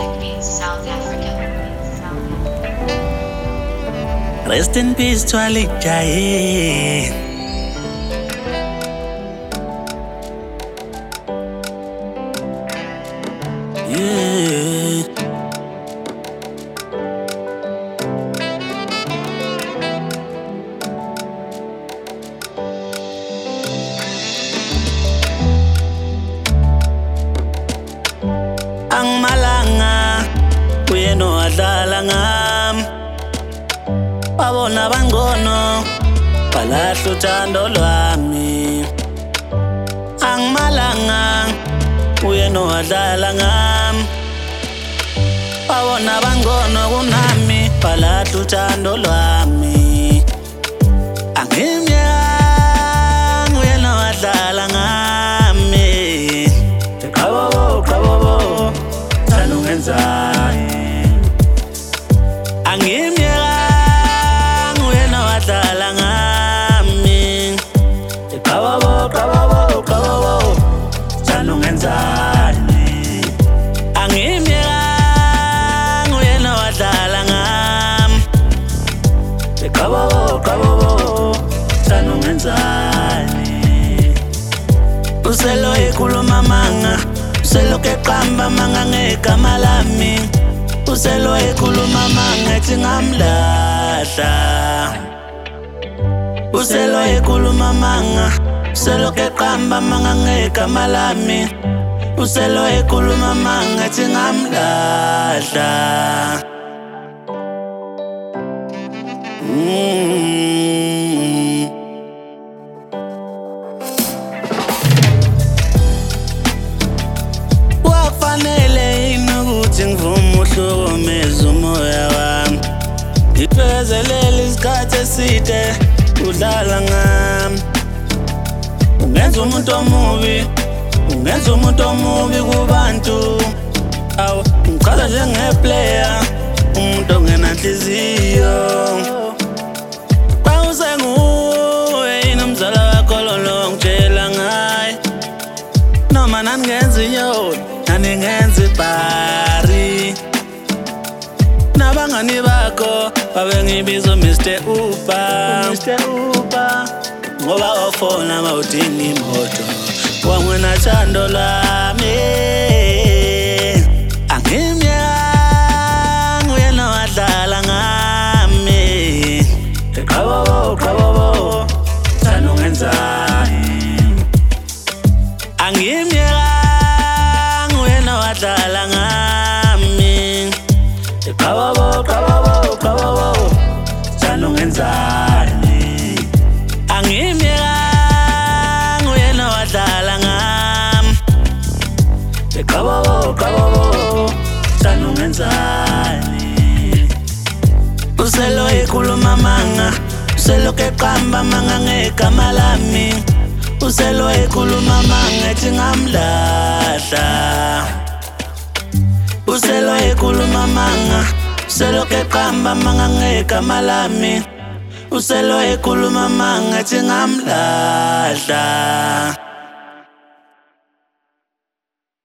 Epic Beats, South Africa. Rest in peace, Twali Jaye. Yeah. Ang malanga kuyeno adlala ngami, babona bangono balahla uthando lwami. Ang malanga kuyeno adlala ngami, babona bangono kunami balahla uthando lwami. Angimnyama kuyena adlala ngami, qabo thando ngenzani. Angimnyama kuyena adlala ngami, qabo thando ngenzani. Angimnyama kuyena adlala ngami, qabo thando ngenzani. Uselo ekhuluma manga, uselo keqamba manga ngegama lami. Uselo ekhuluma manga ethi ngamlahla. Uselo ekhuluma manga, uselo keqamba manga ngegama lami. Uselo ekhuluma manga ethi ngamlahla. Wakufanele ukuthi ngivume uhlukumeza umoya wami, ngiphezelele isikhathi eside udlala ngami. Ungenza umuntu omubi, ungenza umuntu omubi kubantu. Awu ngiqala njengeplayer, umuntu ongenanhliziyo. Xa usenguwe yini umzala wakho lo ngitshela ngaye, noma naningenza inyoni naningenza ibhari. Nabangani bakho babengibiza Mr. Uber, ngoba wafona mawudinga imoto wangwena thando lami. Angimnyama kuyena wadlala ngami, qabo thando ngenzani. Angimnyama kuyena wadlala ngami, qabo thando ngenzani. Angimnyama kuyena wadlala ngami, qabo thando ngenzani. Uselo ekhuluma manga, uselo keqamba manga ngegama lami. Uselo ekhuluma manga ethi ngamlahla. Uselo ekhuluma manga, uselo keqamba manga ngegama lami. Uselo ekhuluma manga ethi ngamlahla.